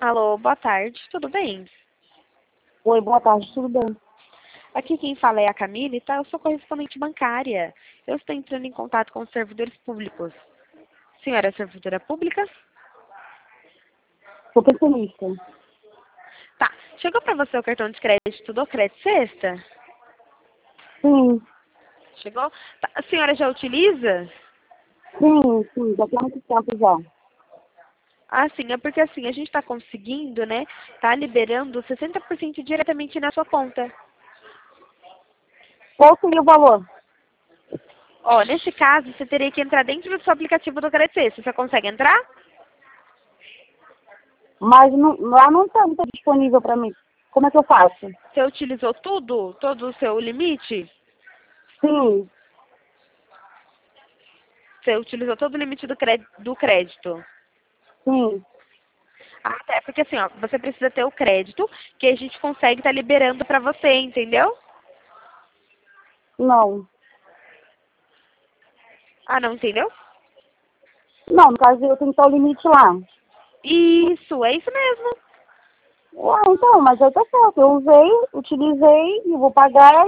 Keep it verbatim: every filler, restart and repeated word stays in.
Alô, boa tarde, tudo bem? Oi, boa tarde, tudo bem? Aqui quem fala é a Camille, tá? Eu sou correspondente bancária. Eu estou entrando em contato com os servidores públicos. Senhora é servidora pública? Sou pensionista. Tá. Chegou para você o cartão de crédito do Crédito Sexta? Sim, Chegou? Tá. A senhora já utiliza? sim, sim, já tem muito tempo já. Ah, sim, é porque assim, a gente está conseguindo, né? Tá liberando sessenta por cento diretamente na sua conta. Qual seria o valor? Ó, nesse caso, você teria que entrar dentro do seu aplicativo do Crédito Sexta. Você consegue entrar? Mas não, lá não está disponível para mim. Como é que eu faço? Você utilizou tudo? Todo o seu limite? Sim, Você utilizou todo o limite do cré- do crédito? sim, Ah, tá. É porque assim, ó, você precisa ter o crédito que a gente consegue estar liberando pra você, entendeu? não. Ah, não entendeu? Não, no caso eu tenho que ter o limite lá. Isso, é isso mesmo. Ah, então, mas aí tá certo. Eu usei, utilizei e vou pagar